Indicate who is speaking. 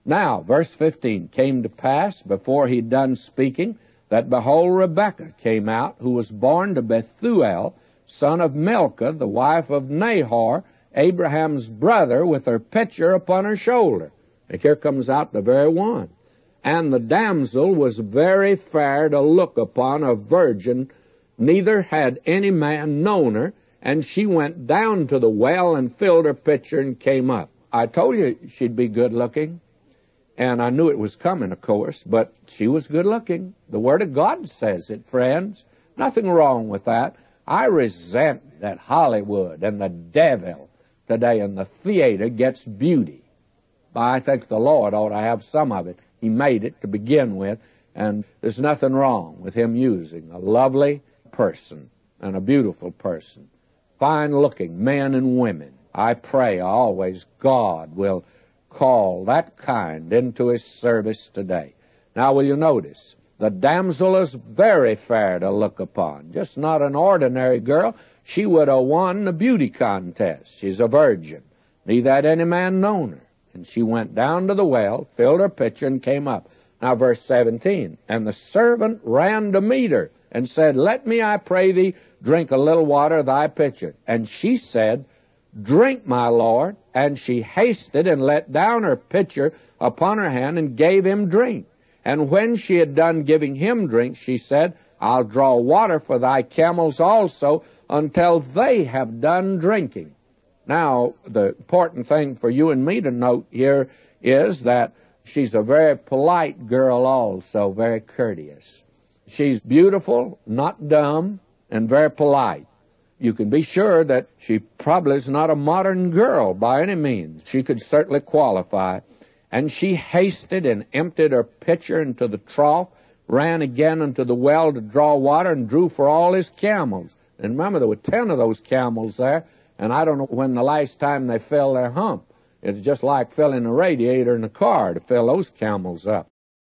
Speaker 1: Now, verse 15, came to pass, before he'd done speaking, that behold, Rebekah came out, who was born to Bethuel, son of Milcah, the wife of Nahor, Abraham's brother, with her pitcher upon her shoulder. And here comes out the very one. And the damsel was very fair to look upon, a virgin, neither had any man known her, and she went down to the well and filled her pitcher and came up. I told you she'd be good looking. And I knew it was coming, of course, but she was good looking. The Word of God says it, friends. Nothing wrong with that. I resent that Hollywood and the devil today in the theater gets beauty. But I think the Lord ought to have some of it. He made it to begin with, and there's nothing wrong with Him using a lovely person and a beautiful person, fine-looking men and women. I pray always God will call that kind into His service today. Now, will you notice, the damsel is very fair to look upon, just not an ordinary girl. She would have won the beauty contest. She's a virgin, neither had any man known her. And she went down to the well, filled her pitcher, and came up. Now, verse 17, and the servant ran to meet her, and said, Let me, I pray thee, drink a little water of thy pitcher. And she said, Drink, my lord. And she hasted and let down her pitcher upon her hand and gave him drink. And when she had done giving him drink, she said, I'll draw water for thy camels also until they have done drinking. Now, the important thing for you and me to note here is that she's a very polite girl also, very courteous. She's beautiful, not dumb, and very polite. You can be sure that she probably is not a modern girl by any means. She could certainly qualify. And she hasted and emptied her pitcher into the trough, ran again into the well to draw water, and drew for all his camels. And remember, there were 10 of those camels there, and I don't know when the last time they filled their hump. It's just like filling a radiator in a car to fill those camels up.